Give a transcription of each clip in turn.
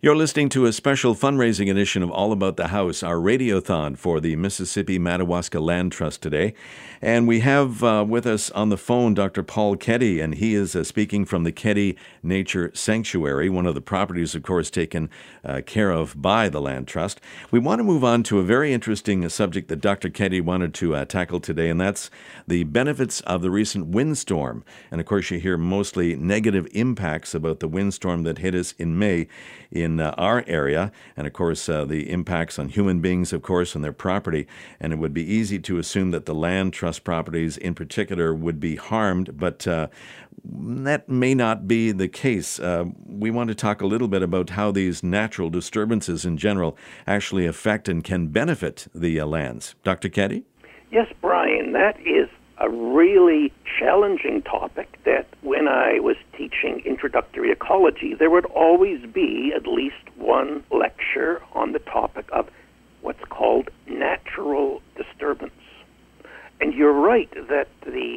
You're listening to a special fundraising edition of All About the House, our radiothon for the Mississippi Madawaska Land Trust today. And we have with us on the phone Dr. Paul Keddy, and he is speaking from the Keddy Nature Sanctuary, one of the properties, of course, taken care of by the Land Trust. We want to move on to a very interesting subject that Dr. Keddy wanted to tackle today, and that's the benefits of the recent windstorm. And, of course, you hear mostly negative impacts about the windstorm that hit us in May in our area, and of course the impacts on human beings, of course, and their property. And it would be easy to assume that the land trust properties in particular would be harmed, but that may not be the case. We want to talk a little bit about how these natural disturbances in general actually affect and can benefit the lands. Dr. Keddy? Yes, Brian, that is a really challenging topic that when I was teaching introductory ecology, there would always be at least one lecture on the topic of what's called natural disturbance. And you're right that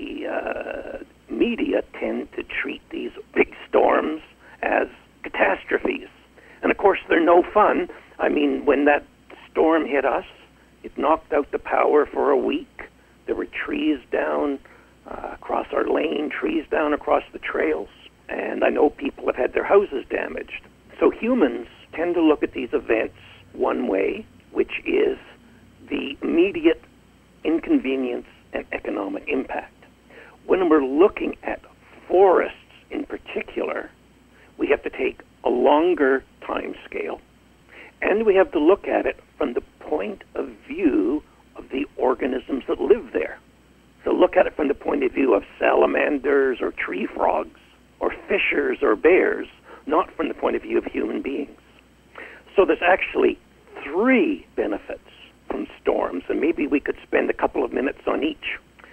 the media tend to treat these big storms as catastrophes. And of course, they're no fun. I mean, when that storm hit us, it knocked out the power for a week. There were trees down across our lane, trees down across the trails, and I know people have had their houses damaged. So humans tend to look at these events one way, which is the immediate inconvenience and economic impact. When we're looking at forests in particular, we have to take a longer time scale, and we have to look at it from the point of view of the organisms that live there. So look at it from the point of view of salamanders or tree frogs or fishers or bears, not from the point of view of human beings. So there's actually three benefits from storms, and maybe we could spend a couple of minutes on each.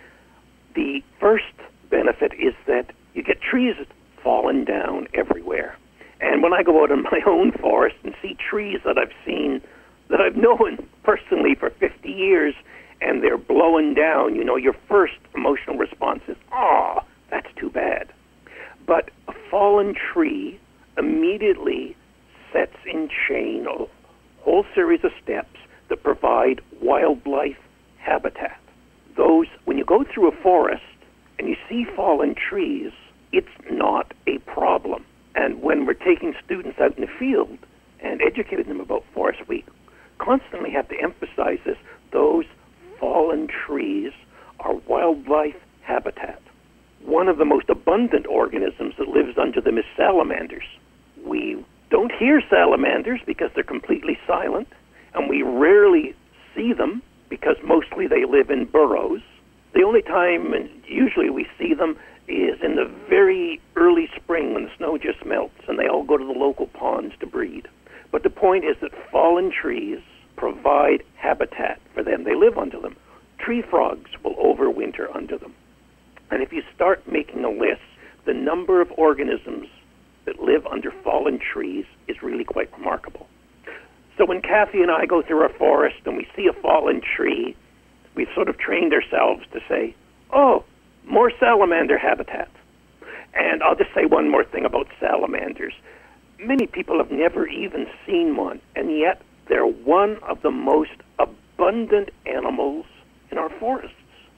The first benefit is that you get trees falling down everywhere. And when I go out in my own forest and see trees that I've seen, that I've known personally for 50 years, and they're blowing down, your first emotional response is, oh, that's too bad. But a fallen tree immediately sets in chain a whole series of steps that provide wildlife habitat. Those, when you go through a forest and you see fallen trees, it's not a problem. And when we're taking students out in the field and educating them about forests, we constantly have to emphasize this. Those fallen trees are wildlife habitat. One of the most abundant organisms that lives under them is salamanders. We don't hear salamanders because they're completely silent, and we rarely see them because mostly they live in burrows. The only time, and usually we see them, is in the very early spring when the snow just melts and they all go to the local ponds to breed. But the point is that fallen trees provide habitat for them. They live under them. Tree frogs will overwinter under them. And if you start making a list, the number of organisms that live under fallen trees is really quite remarkable. So when Kathy and I go through our forest and we see a fallen tree, we've sort of trained ourselves to say, oh, more salamander habitat. And I'll just say one more thing about salamanders. Many people have never even seen one, and yet they're one of the most abundant animals in our forests.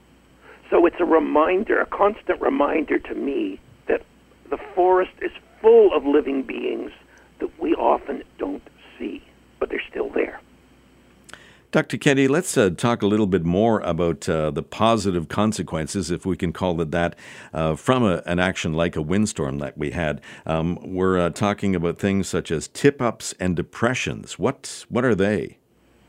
So it's a reminder, a constant reminder to me that the forest is full of living beings that we often don't see, but they're still there. Dr. Keddy, let's talk a little bit more about the positive consequences, if we can call it that, from an action like a windstorm that we had. We're talking about things such as tip-ups and depressions. What are they?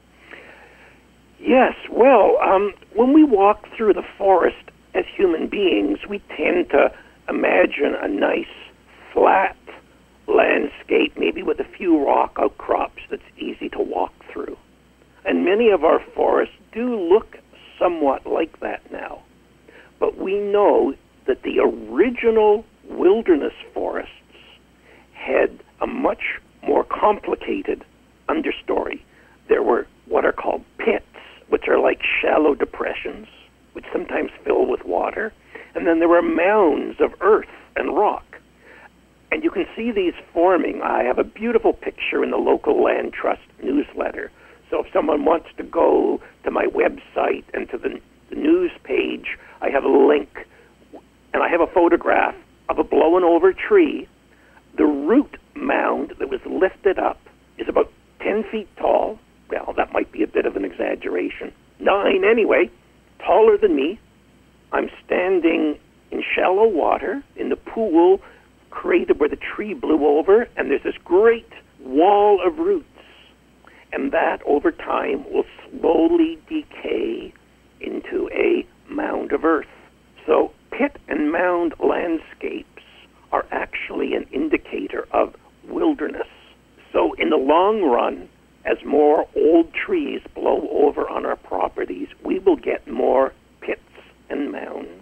Yes, well, when we walk through the forest as human beings, we tend to imagine a nice, flat landscape, maybe with a few rock outcrops that's easy to walk through. And many of our forests do look somewhat like that now. But we know that the original wilderness forests had a much more complicated understory. There were what are called pits, which are like shallow depressions, which sometimes fill with water. And then there were mounds of earth and rock. And you can see these forming. I have a beautiful picture in the local land trust newsletter. So if someone wants to go to my website and to the news page, I have a link, and I have a photograph of a blown over tree. The root mound that was lifted up is about 10 feet tall. Well, that might be a bit of an exaggeration. 9 anyway, taller than me. I'm standing in shallow water in the pool created where the tree blew over, and there's this great wall of roots. And that, over time, will slowly decay into a mound of earth. So pit and mound landscapes are actually an indicator of wilderness. So in the long run, as more old trees blow over on our properties, we will get more pits and mounds.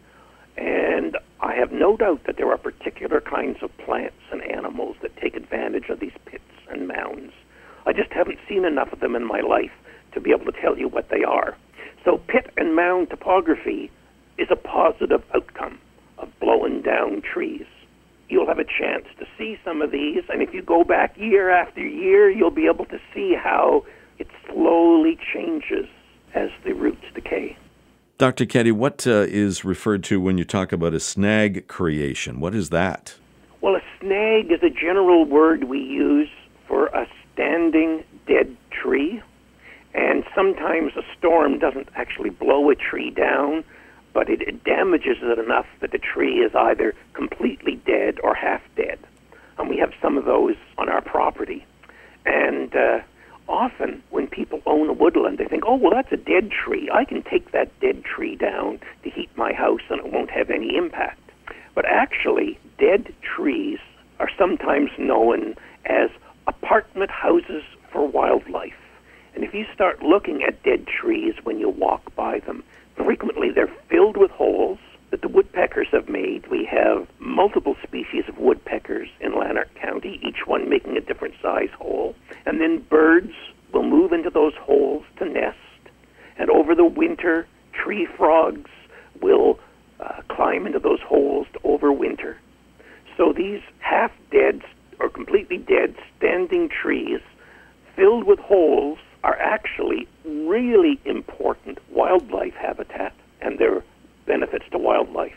And I have no doubt that there are particular kinds of plants and animals that take advantage of these pits and mounds. I just haven't seen enough of them in my life to be able to tell you what they are. So pit and mound topography is a positive outcome of blowing down trees. You'll have a chance to see some of these, and if you go back year after year, you'll be able to see how it slowly changes as the roots decay. Dr. Keddy, what is referred to when you talk about a snag creation? What is that? Well, a snag is a general word we use for a standing dead tree. And sometimes a storm doesn't actually blow a tree down, but it damages it enough that the tree is either completely dead or half dead. And we have some of those on our property. And often when people own a woodland, they think, oh, well, that's a dead tree. I can take that dead tree down to heat my house and it won't have any impact. But actually, dead trees are sometimes known as apartment houses for wildlife. And if you start looking at dead trees when you walk by them, frequently they're filled with holes that the woodpeckers have made. We have multiple species of woodpeckers in Lanark County, each one making a different size hole. And then birds will move into those holes to nest. And over the winter, tree frogs will climb into those holes to overwinter. So these half-dead or completely dead standing trees filled with holes are actually really important wildlife habitat, and their benefits to wildlife.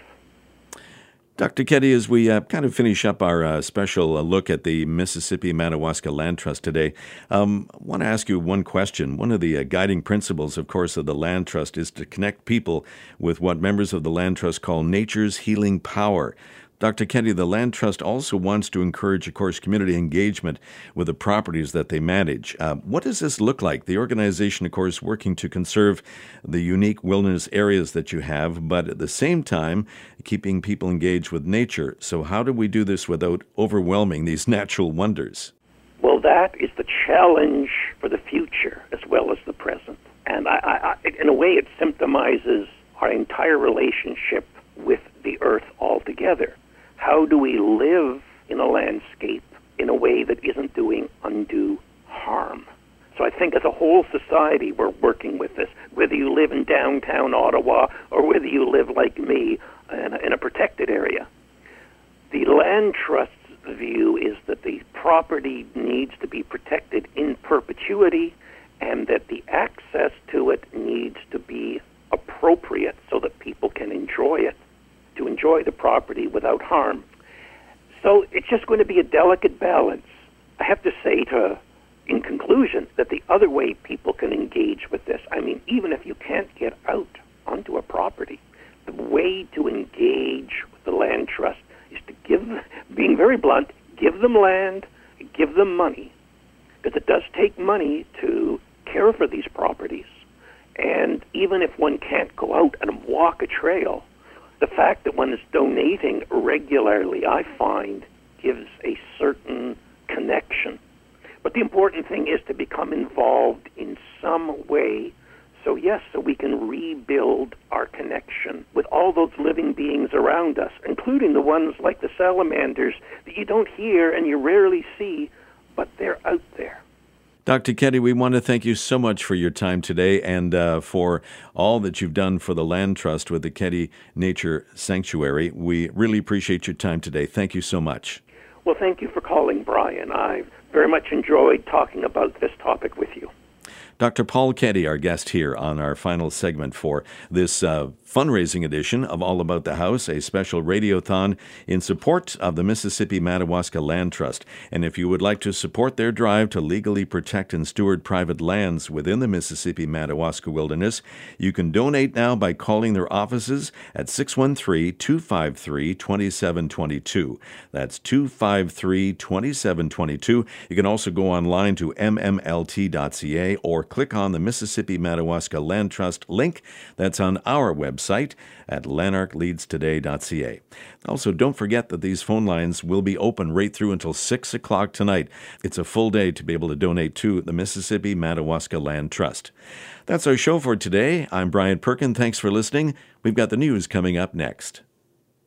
Dr. Keddy, as we kind of finish up our special look at the Mississippi Madawaska Land Trust today, I want to ask you one question. One of the guiding principles, of course, of the Land Trust is to connect people with what members of the Land Trust call nature's healing power. Dr. Keddy, the Land Trust also wants to encourage, of course, community engagement with the properties that they manage. What does this look like? The organization, of course, working to conserve the unique wilderness areas that you have, but at the same time, keeping people engaged with nature. So how do we do this without overwhelming these natural wonders? Well, that is the challenge for the future as well as the present. And in a way, it symptomizes our entire relationship with the earth altogether. How do we live in a landscape in a way that isn't doing undue harm? So I think as a whole society, we're working with this, whether you live in downtown Ottawa or whether you live like me in a protected area. The Land Trust's view is that the property needs to be protected in perpetuity and that the access to it needs to be appropriate so that people can enjoy it, to enjoy the property without harm. So it's just going to be a delicate balance. I have to say, in conclusion, that the other way people can engage with this, I mean, even if you can't get out onto a property, the way to engage with the Land Trust is to give, being very blunt, give them land, give them money, because it does take money to care for these properties. And even if one can't go out and walk a trail, the fact that one is donating regularly, I find, gives a certain connection. But the important thing is to become involved in some way. So yes, so we can rebuild our connection with all those living beings around us, including the ones like the salamanders that you don't hear and you rarely see, but they're out there. Dr. Keddy, we want to thank you so much for your time today and for all that you've done for the Land Trust with the Keddy Nature Sanctuary. We really appreciate your time today. Thank you so much. Well, thank you for calling, Brian. I very much enjoyed talking about this topic with you. Dr. Paul Keddy, our guest here on our final segment for this fundraising edition of All About the House, a special radiothon in support of the Mississippi Madawaska Land Trust. And if you would like to support their drive to legally protect and steward private lands within the Mississippi Madawaska Wilderness, you can donate now by calling their offices at 613-253-2722. That's 253-2722. You can also go online to mmlt.ca or click on the Mississippi Madawaska Land Trust link that's on our website at lanarkleadstoday.ca. Also, don't forget that these phone lines will be open right through until 6 o'clock tonight. It's a full day to be able to donate to the Mississippi Madawaska Land Trust. That's our show for today. I'm Brian Perkin. Thanks for listening. We've got the news coming up next.